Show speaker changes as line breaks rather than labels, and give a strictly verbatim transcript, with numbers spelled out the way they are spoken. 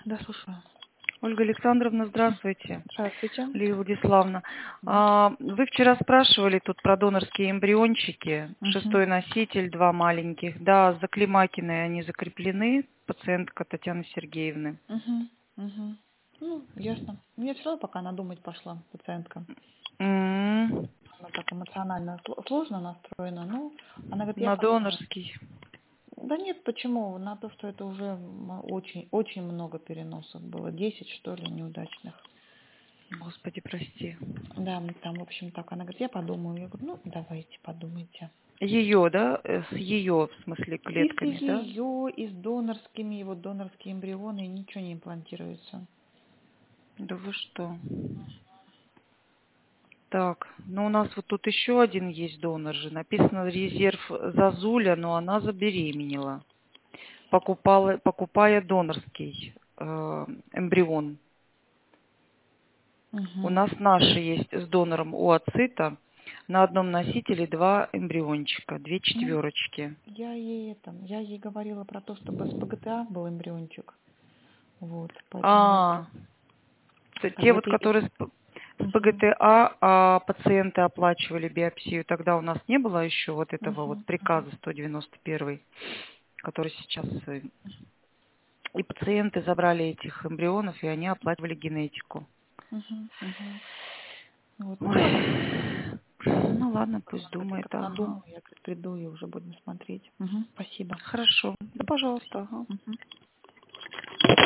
Да, слушаю.
Ольга Александровна, здравствуйте.
Здравствуйте.
Лилия Владиславовна. А, Вы вчера спрашивали тут про донорские эмбриончики.
Мгм.
Шестой носитель, два маленьких. Да, за Климакиной они закреплены. Пациентка Татьяны Сергеевны.
Мгм. Мгм. Ну, ясно. Мне все равно пока надумать пошла пациентка.
М,
Она так эмоционально сл- сложно настроена. Ну, она говорит, я
На
подумаю.
донорский.
Да нет, почему? На то, что это уже м, очень, очень много переносов было. Десять, что ли, неудачных.
Господи, прости.
Да, м, там, в общем, так. Она говорит, я подумаю. Я говорю, ну, давайте, подумайте.
Ее, да? Э, С ее, в смысле,
И с
клетками, да?
ее, и с донорскими, и вот донорские эмбрионы, и ничего не имплантируется.
Да вы что? Так, ну у нас вот тут еще один есть донор же. Написано резерв Зазуля, но она забеременела. Покупала, покупая донорский э, эмбрион. У
Угу.
нас наши есть с донором уоцита. На одном носителе два эмбриончика, две
Ну,
четверочки.
я ей это, я ей говорила про то, чтобы с ПГТА был эмбриончик. Вот, поэтому я говорю,
А, т-
как
те
бы
вот,
это... и-
которые с, п- с
Мгм,
ПГТА, а пациенты оплачивали биопсию, тогда у нас не было еще вот этого вот
мгм,
приказа сто девяносто один, который сейчас... э, И пациенты забрали этих эмбрионов, и они оплачивали генетику.
мгм, мгм. Вот, ну ладно,
Ой. Ну ладно,
она
пусть
говорит, я
думает.
как
Ага.
надумаю, я говорит, приду и уже будем смотреть. Мгм, спасибо.
Хорошо. Да, пожалуйста. Ага.
Мгм.